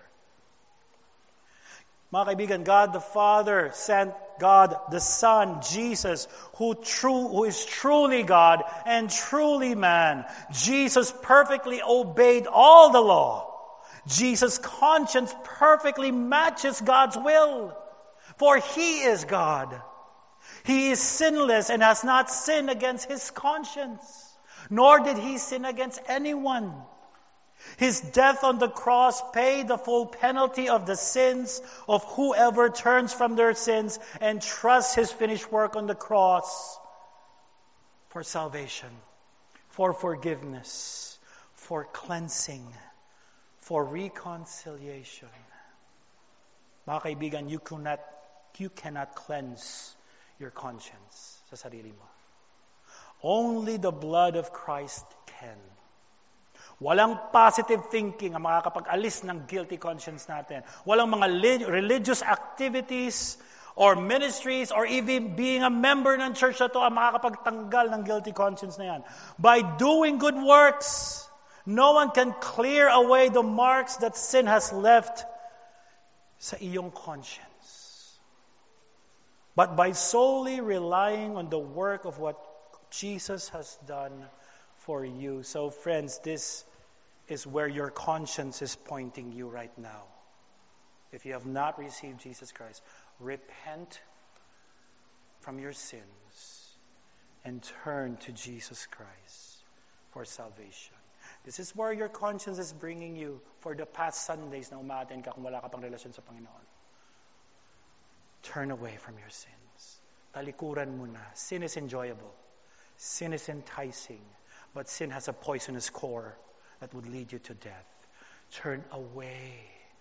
Mga kaibigan, God the Father sent God the Son, Jesus, who, true, who is truly God and truly man. Jesus perfectly obeyed all the law. Jesus' conscience perfectly matches God's will, for He is God. He is sinless and has not sinned against His conscience, nor did He sin against anyone. His death on the cross paid the full penalty of the sins of whoever turns from their sins and trusts His finished work on the cross for salvation, for forgiveness, for cleansing, for reconciliation. Mga kaibigan, you cannot, you cannot cleanse your conscience sa sarili mo. Only the blood of Christ can. Walang positive thinking ang makakapag-alis ng guilty conscience natin. Walang mga li- religious activities or ministries or even being a member ng church na to ang makakapagtanggal ng guilty conscience na yan. By doing good works, no one can clear away the marks that sin has left sa iyong conscience. But by solely relying on the work of what Jesus has done for you. So friends, this is where your conscience is pointing you right now. If you have not received Jesus Christ, repent from your sins and turn to Jesus Christ for salvation. This is where your conscience is bringing you for the past Sundays na umaaten ka kung wala ka pang relasyon sa Panginoon. Turn away from your sins. Talikuran mo na. Sin is enjoyable. Sin is enticing. But sin has a poisonous core that would lead you to death. Turn away.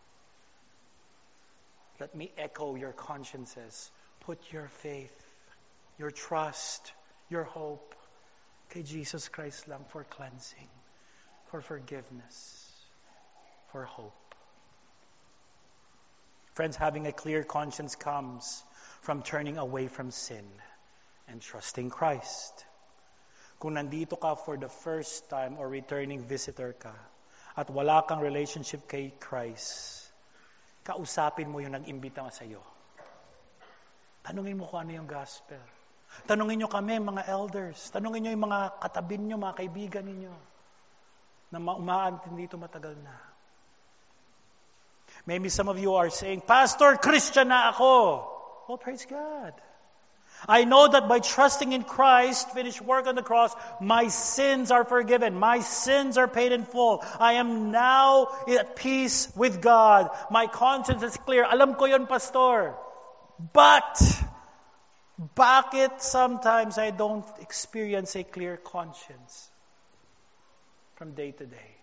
Let me echo your consciences. Put your faith, your trust, your hope kay Jesus Christ lang for cleansing, for forgiveness, for hope. Friends, having a clear conscience comes from turning away from sin and trusting Christ. Kung nandito ka for the first time or returning visitor ka at wala kang relationship kay Christ, kausapin mo yung nag-imbita sa iyo. Tanungin mo kung ano yung gospel. Tanungin nyo kami, mga elders. Tanungin nyo yung mga katabin nyo, mga kaibigan ninyo na umaantin dito matagal na. Maybe some of you are saying, Pastor, Christian na ako. Oh, praise God. I know that by trusting in Christ, finished work on the cross, my sins are forgiven. My sins are paid in full. I am now at peace with God. My conscience is clear. Alam ko yun, Pastor. But, bakit sometimes I don't experience a clear conscience from day to day?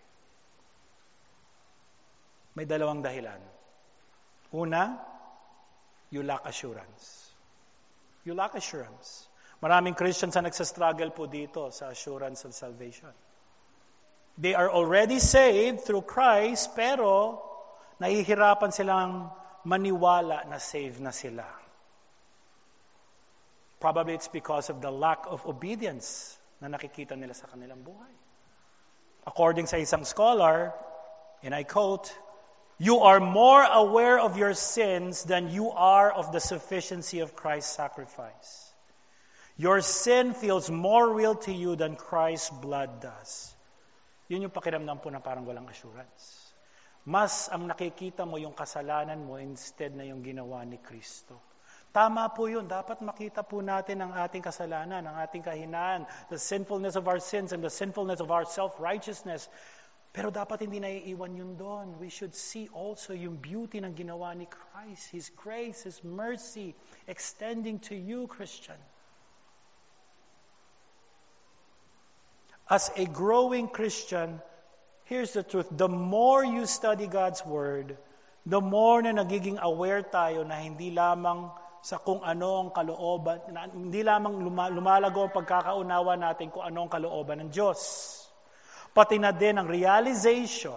May dalawang dahilan. Una, you lack assurance. You lack assurance. Maraming Christians na nagsastruggle po dito sa assurance of salvation. They are already saved through Christ, pero nahihirapan silang maniwala na saved na sila. Probably it's because of the lack of obedience na nakikita nila sa kanilang buhay. According sa isang scholar, and I quote, "You are more aware of your sins than you are of the sufficiency of Christ's sacrifice. Your sin feels more real to you than Christ's blood does." Yun yung pakiramdam po na parang walang assurance. Mas ang nakikita mo yung kasalanan mo instead na yung ginawa ni Kristo. Tama po yun. Dapat makita po natin ang ating kasalanan, ang ating kahinaan, the sinfulness of our sins and the sinfulness of our self-righteousness. Pero dapat hindi naiiwan yun doon. We should see also yung beauty ng ginawa ni Christ, His grace, His mercy, extending to you, Christian. As a growing Christian, here's the truth. The more you study God's Word, the more na nagiging aware tayo na hindi lamang sa kung ano ang kalooban, na hindi lamang lumalago ang pagkakaunawa natin kung ano ang kalooban ng Diyos. Pati na din ang realization,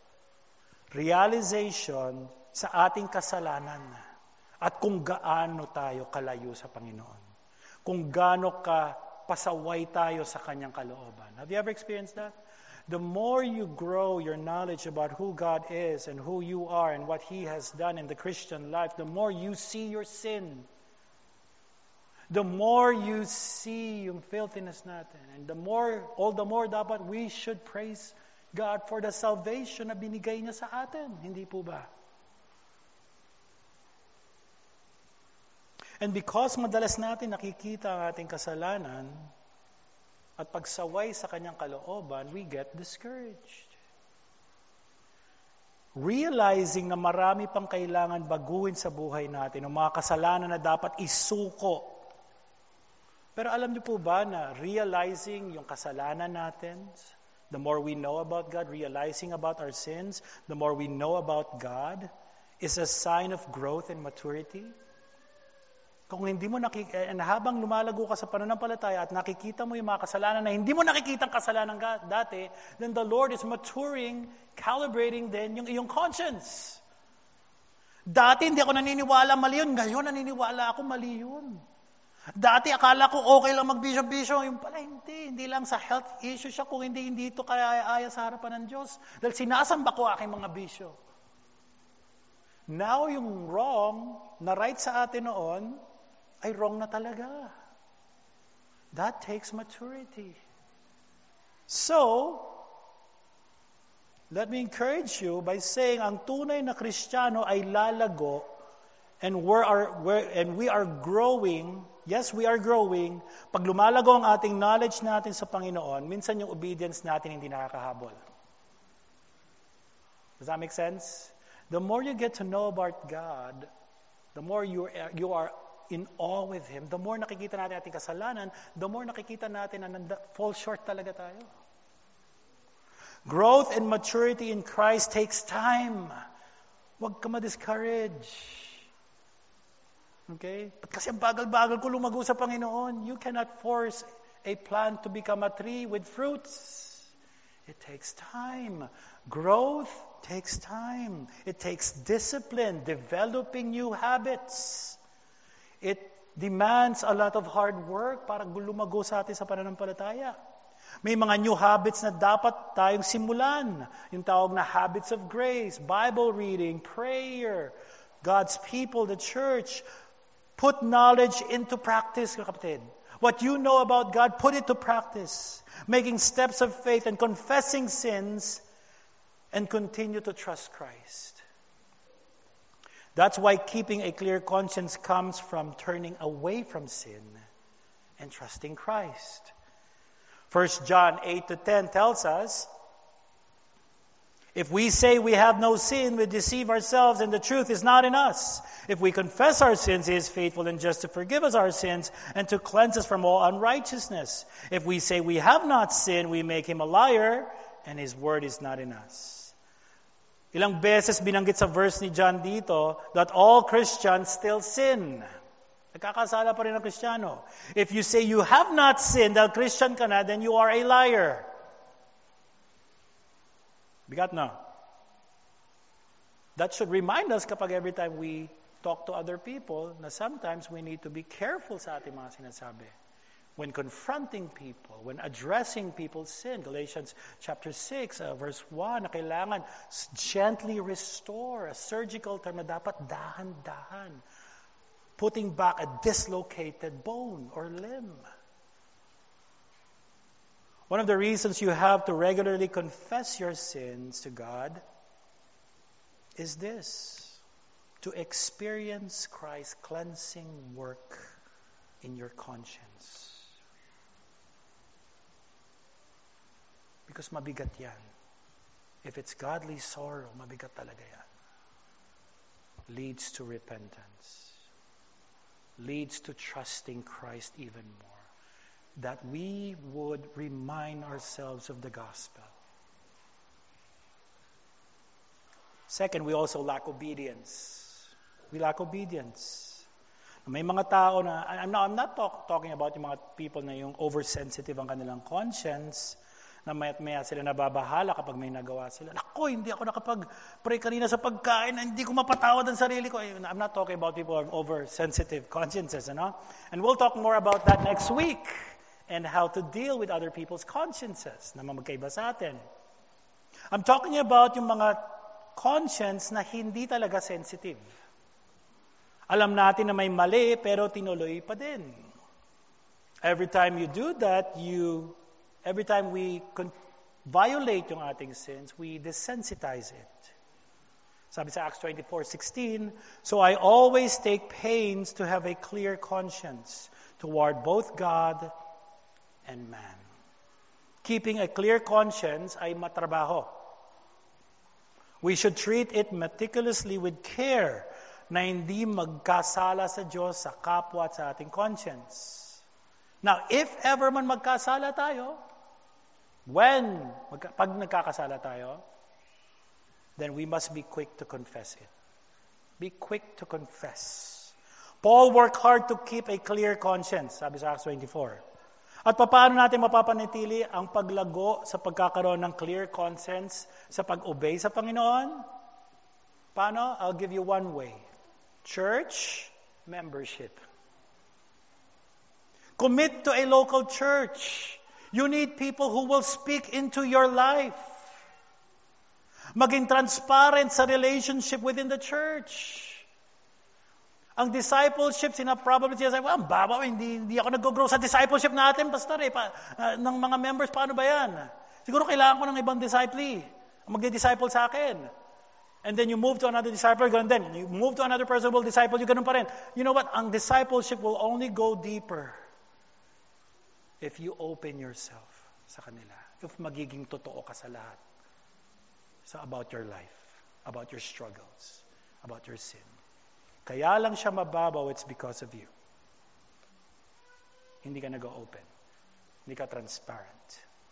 realization sa ating kasalanan at kung gaano tayo kalayo sa Panginoon. Kung gaano ka pasaway tayo sa Kanyang kalooban. Have you ever experienced that? The more you grow your knowledge about who God is and who you are and what He has done in the Christian life, the more you see your sin. The more you see yung filthiness natin. And the more, all the more dapat we should praise God for the salvation na binigay niya sa atin. Hindi po ba? And because madalas natin nakikita ang ating kasalanan at pagsaway sa Kanyang kalooban, we get discouraged. Realizing na marami pang kailangan baguhin sa buhay natin, ang mga kasalanan na dapat isuko. Pero alam niyo po ba na realizing yung kasalanan natin, the more we know about God, realizing about our sins, the more we know about God, is a sign of growth and maturity. Kung hindi mo nakikita, and habang lumalago ka sa pananampalataya at nakikita mo yung mga kasalanan na hindi mo nakikitang kasalanan dati, then the Lord is maturing, calibrating din yung iyong conscience. Dati hindi ako naniniwala mali yun, ngayon naniniwala ako mali yun. Dati akala ko okay lang magbisyo-bisyo, yung pala hindi. Hindi lang sa health issue siya, kung hindi, hindi ito kaya-aya sa harapan ng Diyos. Dahil sinasamba ko aking mga bisyo. Now, yung wrong na right sa atin noon, ay wrong na talaga. That takes maturity. So, let me encourage you by saying, ang tunay na Kristiyano ay lalago, and, we're are, we're, and we are growing. Yes, we are growing. Pag lumalago ang ating knowledge natin sa Panginoon, minsan yung obedience natin hindi nakakahabol. Does that make sense? The more you get to know about God, the more you are, you are in awe with Him, the more nakikita natin ating kasalanan, the more nakikita natin na nanda, fall short talaga tayo. Growth and maturity in Christ takes time. Huwag ka ma-discourage. Okay? Kasi ang bagal-bagal ko lumago sa Panginoon. You cannot force a plant to become a tree with fruits. It takes time. Growth takes time. It takes discipline, developing new habits. It demands a lot of hard work para lumago sa atin sa pananampalataya. May mga new habits na dapat tayong simulan. Yung tawag na habits of grace, Bible reading, prayer, God's people, the church. Put knowledge into practice, kapatid. What you know about God, put it to practice. Making steps of faith and confessing sins and continue to trust Christ. That's why keeping a clear conscience comes from turning away from sin and trusting Christ. First John eight to ten tells us, if we say we have no sin, we deceive ourselves and the truth is not in us. If we confess our sins, He is faithful and just to forgive us our sins and to cleanse us from all unrighteousness. If we say we have not sinned, we make Him a liar and His word is not in us. Ilang beses binanggit sa verse ni John dito that all Christians still sin. Nagkakasala pa rin ang Kristiyano. If you say you have not sinned, dahil Christian ka na, then you are a liar. Bigat na. That should remind us kapag every time we talk to other people na sometimes we need to be careful sa ating mga sinasabi. When confronting people, when addressing people's sin. Galatians chapter six, uh, verse one, na kailangan gently restore, a surgical term na dapat dahan-dahan. Putting back a dislocated bone or limb. One of the reasons you have to regularly confess your sins to God is this, to experience Christ's cleansing work in your conscience. Because mabigat yan. If it's godly sorrow, mabigat talaga yan. Leads to repentance. Leads to trusting Christ even more. That we would remind ourselves of the gospel. Second, we also lack obedience. We lack obedience. May mga tao na, I'm not, I'm not talk, talking about yung mga people na yung oversensitive ang kanilang conscience, na maya't maya sila nababahala kapag may nagawa sila. Ako, hindi ako nakapag-pray kanina sa pagkain, hindi ko mapatawad ang sarili ko. I'm not talking about people who have oversensitive consciences, you know? And we'll talk more about that next week. And how to deal with other people's consciences na magkaiba sa atin. I'm talking about yung mga conscience na hindi talaga sensitive. Alam natin na may mali, pero tinuloy pa din. Every time you do that, you, every time we con- violate yung ating sins, we desensitize it. Sabi sa Acts twenty-four sixteen, so I always take pains to have a clear conscience toward both God and man. Keeping a clear conscience ay matrabaho. We should treat it meticulously with care na hindi magkasala sa Diyos, sa kapwa at sa ating conscience. Now, if ever man magkasala tayo, When, pag nagkakasala tayo, then we must be quick to confess it. Be quick to confess. Paul worked hard to keep a clear conscience, sabi sa Acts twenty-four. At paano natin mapapanatili ang paglago sa pagkakaroon ng clear conscience sa pag-obey sa Panginoon? Paano? I'll give you one way. Church membership. Commit to a local church. You need people who will speak into your life. Maging transparent sa relationship within the church. Ang discipleship, sina probably siya sabi, well, ang baba, hindi, hindi ako nag-grow sa discipleship natin, pastor, eh, pa, uh, ng mga members, paano ba yan? Siguro kailangan ko ng ibang disciple, magdi-disciple sa akin. And then you move to another disciple, ganun din. You move to another person who will disciple you, ganun pa rin. You know what? Ang discipleship will only go deeper if you open yourself sa kanila. If magiging totoo ka sa lahat. So about your life, about your struggles, about your sin. Kaya lang siya mababaw, it's because of you. Hindi ka nag-open. Hindi ka transparent.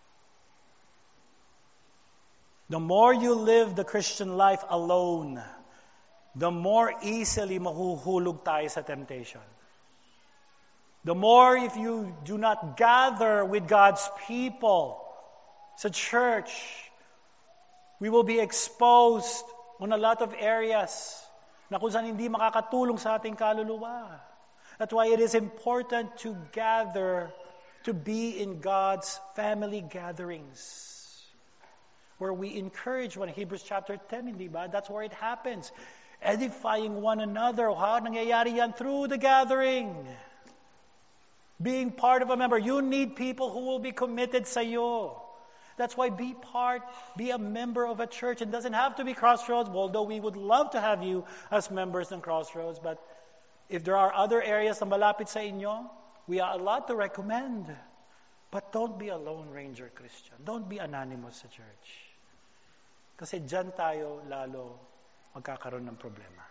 The more you live the Christian life alone, the more easily mahuhulog tayo sa temptation. The more if you do not gather with God's people sa church, we will be exposed on a lot of areas na kung saan hindi makakatulong sa ating kaluluwa. That's why it is important to gather, to be in God's family gatherings. Where we encourage one, Hebrews chapter ten, hindi ba? That's where it happens. Edifying one another. How nangyayari yan? Through the gathering. Being part of a member. You need people who will be committed sa iyo. That's why be part, be a member of a church. It doesn't have to be Crossroads, although we would love to have you as members in Crossroads. But if there are other areas na malapit sa inyo, we are allowed to recommend. But don't be a Lone Ranger Christian. Don't be anonymous sa church. Kasi dyan tayo lalo magkakaroon ng problema.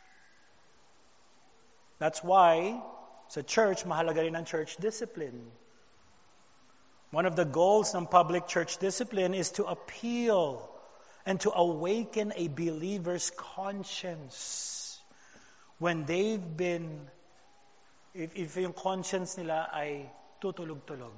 That's why sa church, mahalaga rin ang church discipline. One of the goals ng public church discipline is to appeal and to awaken a believer's conscience when they've been, if, if yung conscience nila ay tutulog-tulog.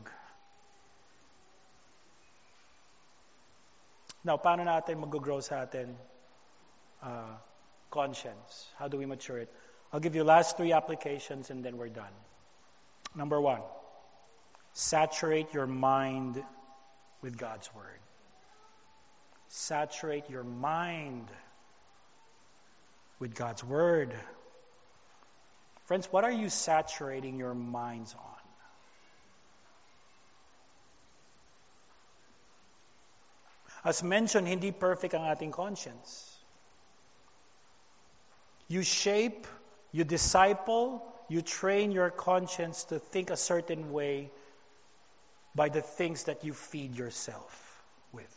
Now, paano natin mag-grow sa atin uh, conscience? How do we mature it? I'll give you last three applications and then we're done. Number one. Saturate your mind with God's Word. Saturate your mind with God's Word. Friends, what are you saturating your minds on? As mentioned, hindi perfect ang ating conscience. You shape, you disciple, you train your conscience to think a certain way by the things that you feed yourself with.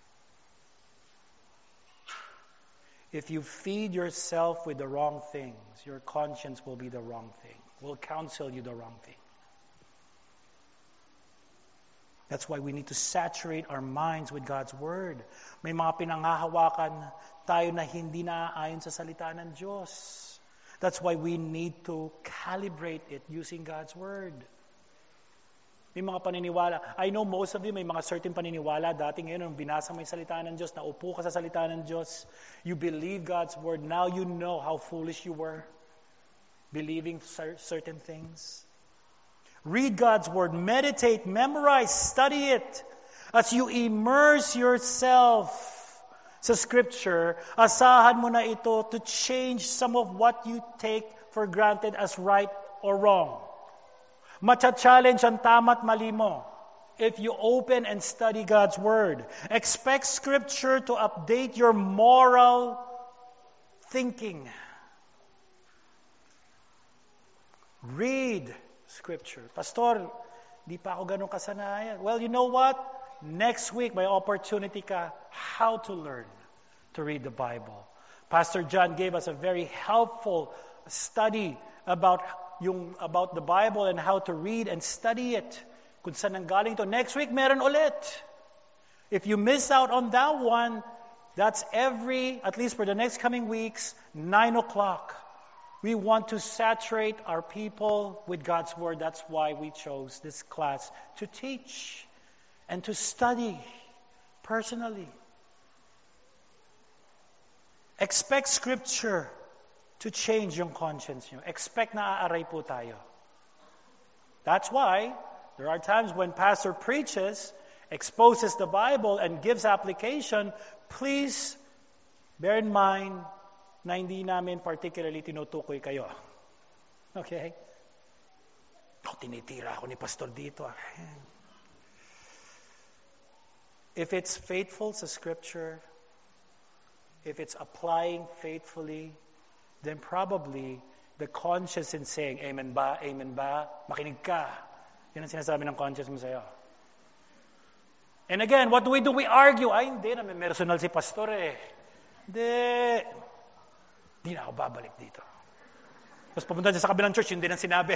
If you feed yourself with the wrong things, your conscience will be the wrong thing, will counsel you the wrong thing. That's why we need to saturate our minds with God's Word. May mga pinanghahawakan tayo na hindi naaayon sa salita ng Diyos. That's why we need to calibrate it using God's Word. May mga paniniwala. I know most of you may mga certain paniniwala. Dati ngayon, nung binasa mo yung salita ng Diyos, naupo ka sa salita ng Diyos, you believe God's Word. Now you know how foolish you were believing cer- certain things. Read God's Word. Meditate, memorize, study it. As you immerse yourself sa Scripture, asahan mo na ito to change some of what you take for granted as right or wrong. Macha-challenge ang tama't mali mo if you open and study God's Word. Expect Scripture to update your moral thinking. Read Scripture. Pastor, di pa ako ganun kasanayan. Well, you know what? Next week, may opportunity ka how to learn to read the Bible. Pastor John gave us a very helpful study about yung about the Bible and how to read and study it. Kung saan nanggaling to. Next week, meron ulit. If you miss out on that one, that's every, at least for the next coming weeks, nine o'clock. We want to saturate our people with God's Word. That's why we chose this class to teach and to study personally. Expect Scripture to change yung conscience nyo. Expect na aaray po tayo. That's why there are times when pastor preaches, exposes the Bible, and gives application. Please bear in mind na hindi namin particularly tinutukoy kayo. Okay? Oh, tinitira ako ni pastor dito. If it's faithful sa Scripture, if it's applying faithfully, then probably the conscience in saying, Amen ba? Amen ba? Makinig ka. Yan ang sinasabi ng conscience mo sa'yo. And again, what do we do? We argue. Ay, hindi na, may personal si pastor eh. Hindi. Hindi na ako babalik dito. Tapos pumunta sa kabilang church, hindi na sinabi.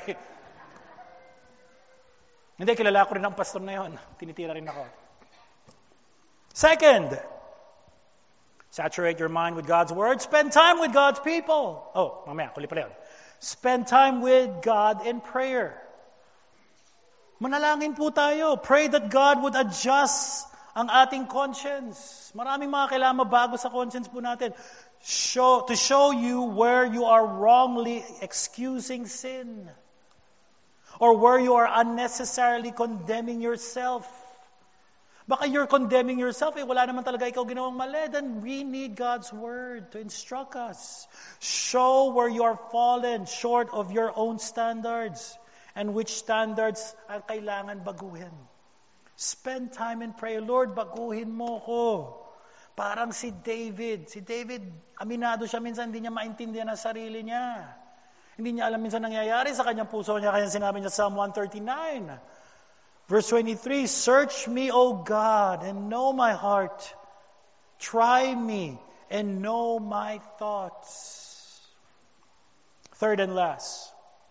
Hindi, kilala ko rin ang pastor na yon. Tinitira rin ako. Second, saturate your mind with God's Word. Spend time with God's people. Oh, mamaya, kuli pala yun. Spend time with God in prayer. Manalangin po tayo. Pray that God would adjust ang ating conscience. Maraming mga kailangan mabago sa conscience po natin. Show, to show you where you are wrongly excusing sin. Or where you are unnecessarily condemning yourself. Baka you're condemning yourself, eh, wala naman talaga ikaw ginawang mali. Then we need God's Word to instruct us. Show where you are fallen short of your own standards and which standards ang kailangan baguhin. Spend time in prayer. Lord, baguhin mo ko. Parang si David. Si David, aminado siya minsan, hindi niya maintindihan ang sarili niya. Hindi niya alam minsan nangyayari sa kanyang puso niya. Kaya sinabi niya sa Psalm one thirty-nine. Verse twenty-three, search me, O God, and know my heart. Try me and know my thoughts. Third and last,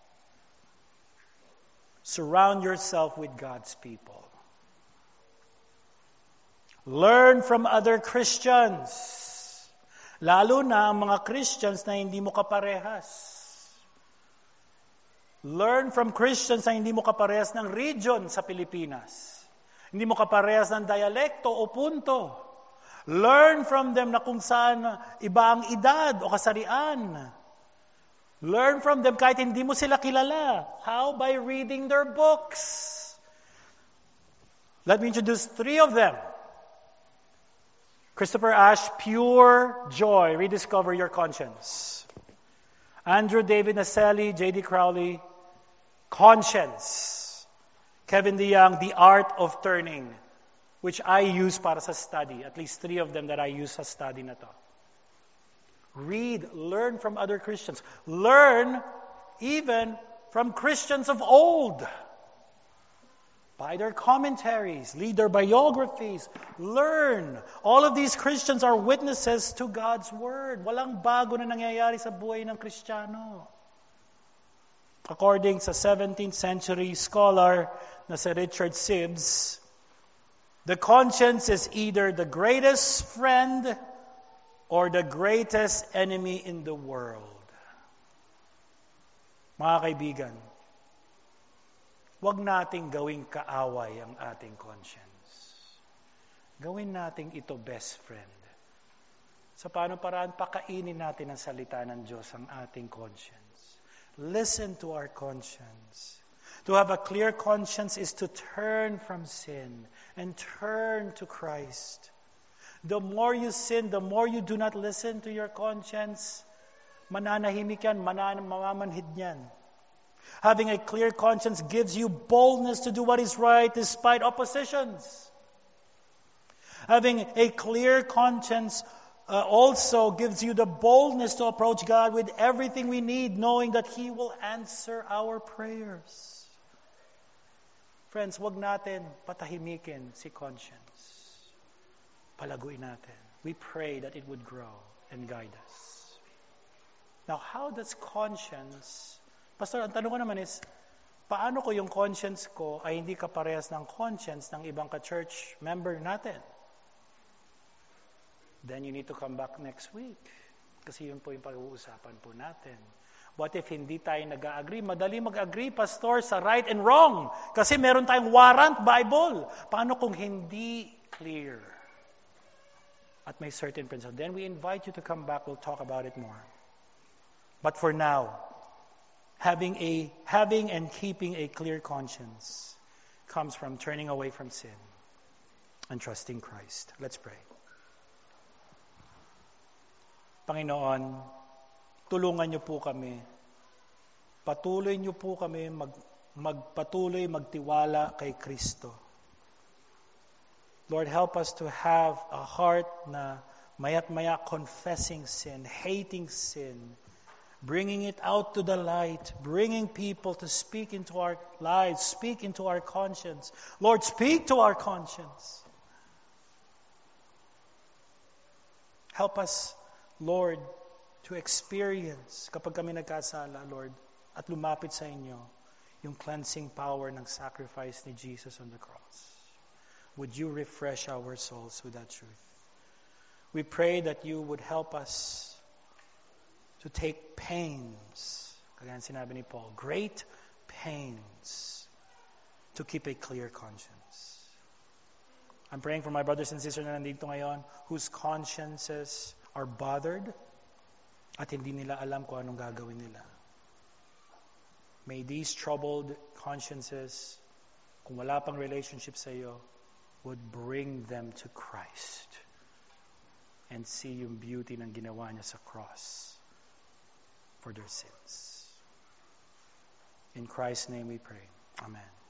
surround yourself with God's people. Learn from other Christians. Lalo na ang mga Christians na hindi mo kaparehas. Learn from Christians na hindi mo kaparehas ng region sa Pilipinas. Hindi mo kaparehas ng dialekto o punto. Learn from them na kung saan iba ang edad o kasarian. Learn from them kahit hindi mo sila kilala. How? By reading their books. Let me introduce three of them. Christopher Ash, Pure Joy, Rediscover Your Conscience. Andrew David Naselli, J D Crowley, Conscience. Kevin DeYoung, The Art of Turning, which I use para sa study. At least three of them that I use sa study na to. Read, learn from other Christians. Learn even from Christians of old. Buy their commentaries, read their biographies, learn. All of these Christians are witnesses to God's Word. Walang bago na nangyayari sa buhay ng Kristiyano. According sa seventeenth century scholar na si Richard Sibbes, the conscience is either the greatest friend or the greatest enemy in the world. Mga kaibigan, huwag nating gawing kaaway ang ating conscience. Gawin nating ito best friend. Sa paano paraan, pakainin natin ang salita ng Diyos ang ating conscience. Listen to our conscience. To have a clear conscience is to turn from sin and turn to Christ. The more you sin, the more you do not listen to your conscience, mananahimik yan, manan- mamamanhid yan. Having a clear conscience gives you boldness to do what is right despite oppositions. Having a clear conscience uh, also gives you the boldness to approach God with everything we need, knowing that He will answer our prayers. Friends, wag natin patahimikin si conscience. Palaguin natin. We pray that it would grow and guide us. Now, how does conscience... Pastor, ang tanong ko naman is, paano ko yung conscience ko ay hindi kaparehas ng conscience ng ibang ka-church member natin? then you need to come back next week. Kasi yun po yung pag-uusapan po natin. What if hindi tayo nag-agree? Madali mag-agree, Pastor, sa right and wrong. Kasi meron tayong warrant Bible. Paano kung hindi clear? At may certain principle. Then we invite you to come back. We'll talk about it more. But for now, having a having and keeping a clear conscience comes from turning away from sin and trusting Christ. Let's pray. Panginoon, tulungan niyo po kami. Patuloy niyo po kami mag, magpatuloy magtiwala kay Kristo. Lord, help us to have a heart na mayat maya confessing sin, hating sin, bringing it out to the light, bringing people to speak into our lives, speak into our conscience. Lord, speak to our conscience. Help us, Lord, to experience kapag kami nagkasala, Lord, at lumapit sa inyo, yung cleansing power ng sacrifice ni Jesus on the cross. Would you refresh our souls with that truth? We pray that you would help us to take pains, kagaya sinabi ni Paul, great pains to keep a clear conscience. I'm praying for my brothers and sisters na nandito ngayon whose consciences are bothered at hindi nila alam kung anong gagawin nila. May these troubled consciences, kung wala pang relationship sa iyo, would bring them to Christ and see yung beauty ng ginawa niya sa cross for their sins. In Christ's name we pray. Amen.